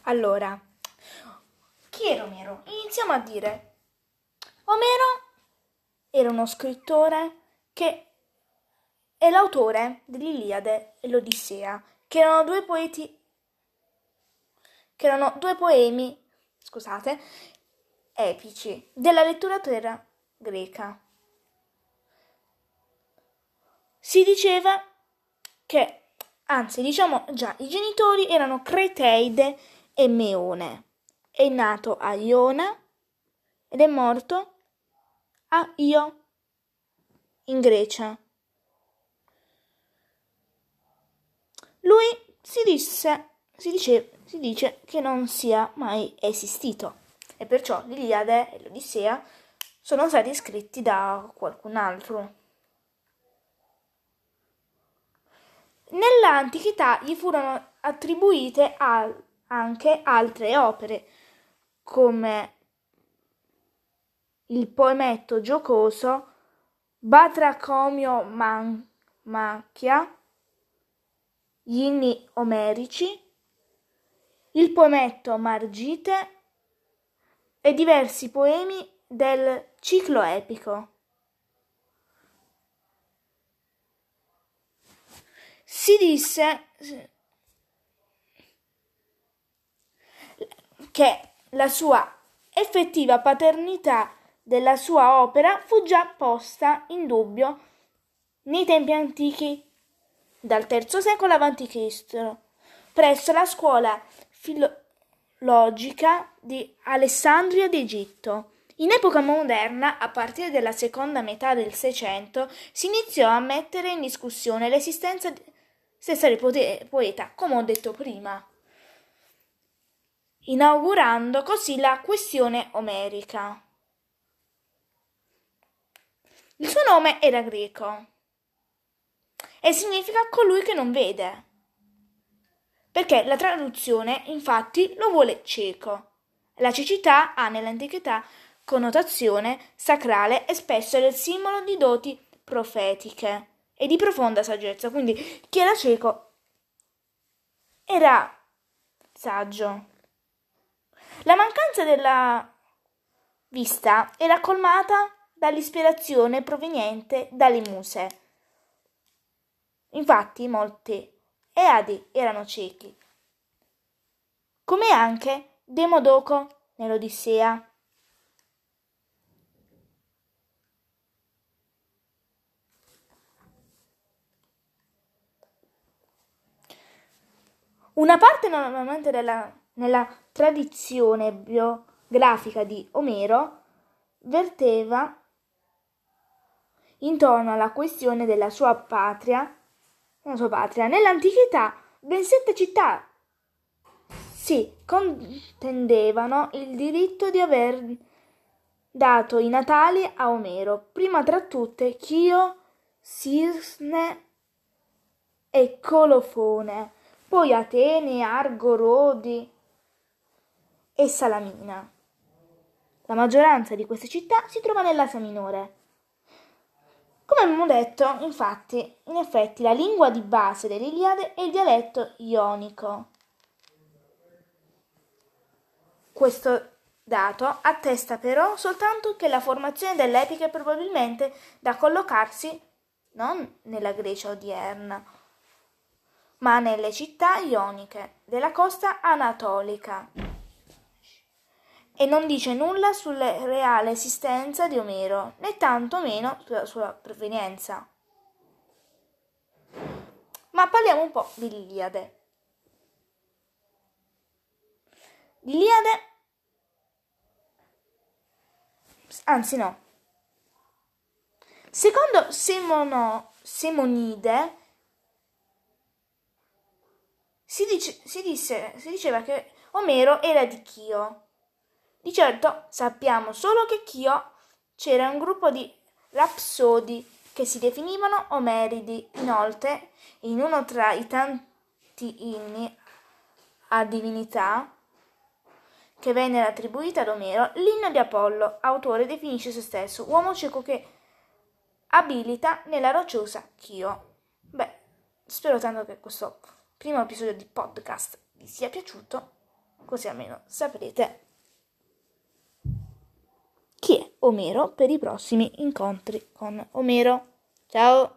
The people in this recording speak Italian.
Allora, chi era Omero? Iniziamo a dire. Omero era uno scrittore che è l'autore dell'Iliade e l'Odissea, che erano due poemi, scusate, epici della letteratura greca. Si diceva che, anzi, diciamo già, i genitori erano Creteide e Meone. È nato a Iona ed è morto a Io, in Grecia. Lui si dice che non sia mai esistito e perciò l'Iliade e l'Odissea sono stati scritti da qualcun altro. Nell'antichità gli furono attribuite anche altre opere, come il poemetto giocoso Batracomio Macchia, gli inni omerici, il poemetto Margite e diversi poemi del ciclo epico. Si disse che la sua effettiva paternità della sua opera fu già posta in dubbio nei tempi antichi, dal III secolo a.C., presso la scuola filologica di Alessandria d'Egitto. In epoca moderna, a partire dalla seconda metà del Seicento, si iniziò a mettere in discussione l'esistenza stessa del poeta, come ho detto prima, inaugurando così la questione omerica. Il suo nome era greco e significa colui che non vede, perché la traduzione infatti lo vuole cieco. La cecità ha nell'antichità connotazione sacrale e spesso era il simbolo di doti profetiche e di profonda saggezza, quindi chi era cieco era saggio. La mancanza della vista era colmata dall'ispirazione proveniente dalle muse. Infatti molti Eadi erano ciechi, come anche Demodoco nell'Odissea. Una parte normalmente nella tradizione biografica di Omero verteva intorno alla questione della sua patria. Nell'antichità ben 7 città si contendevano il diritto di aver dato i natali a Omero, prima tra tutte Chio, Sirne e Colofone, poi Atene, Argo, Rodi e Salamina. La maggioranza di queste città si trova nell'Asia Minore. Come abbiamo detto, infatti, in effetti la lingua di base dell'Iliade è il dialetto ionico. Questo dato attesta però soltanto che la formazione dell'epica è probabilmente da collocarsi non nella Grecia odierna, ma nelle città ioniche della costa anatolica, e non dice nulla sulla reale esistenza di Omero, né tanto meno sulla sua provenienza. Ma parliamo un po' dell'Iliade. L'Iliade, anzi no, secondo Semonide si diceva che Omero era di Chio. Di certo sappiamo solo che Chio c'era un gruppo di rapsodi che si definivano Omeridi. Inoltre, in uno tra i tanti inni a divinità che vennero attribuiti ad Omero, l'inno di Apollo, autore definisce se stesso uomo cieco che abilita nella rocciosa Chio. Spero tanto che questo primo episodio di podcast vi sia piaciuto. così almeno saprete chi è Omero per i prossimi incontri con Omero. Ciao!